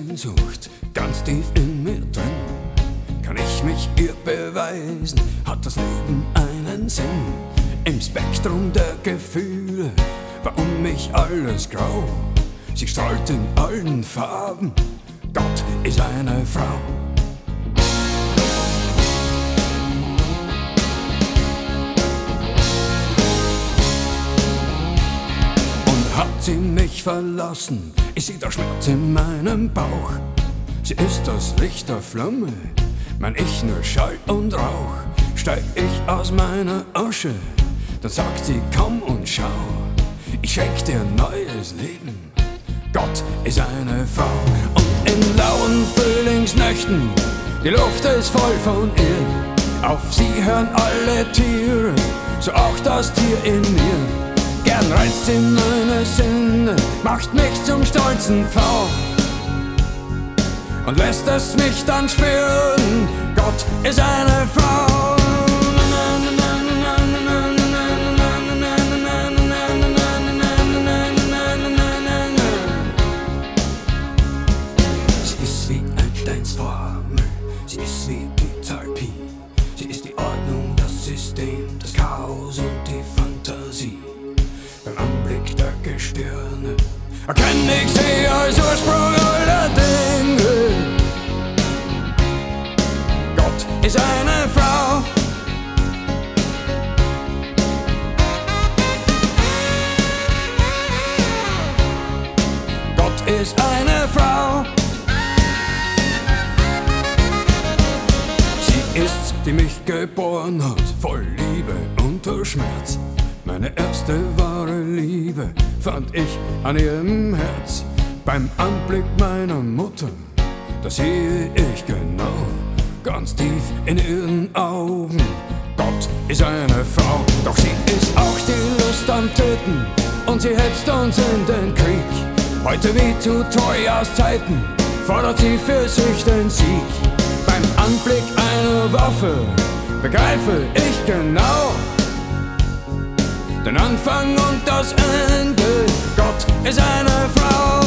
Sehnsucht ganz tief in mir drin. Kann ich mich ihr beweisen, hat das Leben einen Sinn? Im Spektrum der Gefühle war um mich alles grau. Sie strahlt in allen Farben, Gott ist eine Frau. Hat sie mich verlassen, ist sie der Schmerz in meinem Bauch. Sie ist das Licht der Flamme, mein Ich nur Schall und Rauch. Steig ich aus meiner Asche, dann sagt sie komm und schau. Ich schenk dir neues Leben, Gott ist eine Frau. Und in lauen Frühlingsnächten, die Luft ist voll von ihr. Auf sie hören alle Tiere, so auch das Tier in mir. Gern reizt sie meine Sinne, macht mich zum stolzen Pfau und lässt es mich dann spüren, Gott ist eine Frau. Sie ist wie Einsteins Formel, sie ist wie die Zahl Pi. Sie ist die Ordnung, das System, das Chaos und die Fantasie. Beim Anblick der Gestirne erkenne ich sie als Ursprung aller Dinge. Gott ist eine Frau. Gott ist eine Frau. Sie ist's, die mich geboren hat, voll Liebe und Schmerz. Meine erste wahre Liebe fand ich an ihrem Herz. Beim Anblick meiner Mutter, da sehe ich genau, ganz tief in ihren Augen, Gott ist eine Frau. Doch sie ist auch die Lust am Töten und sie hetzt uns in den Krieg. Heute wie zu Trojas Zeiten fordert sie für sich den Sieg. Beim Anblick einer Waffe begreife ich genau den Anfang und das Ende, Gott ist eine Frau.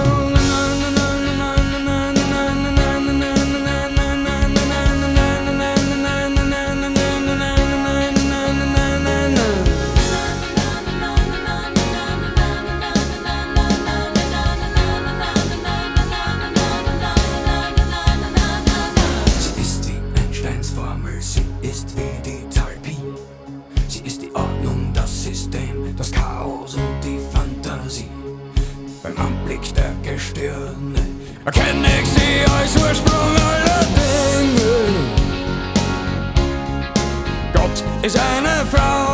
Sie ist wie Einsteins Formel, sie ist wie die Zahl Pi. Sie ist die Ordnung, das System, das Chaos und die Fantasie. Beim Anblick der Gestirne erkenne ich sie als Ursprung aller Dinge. Gott ist eine Frau.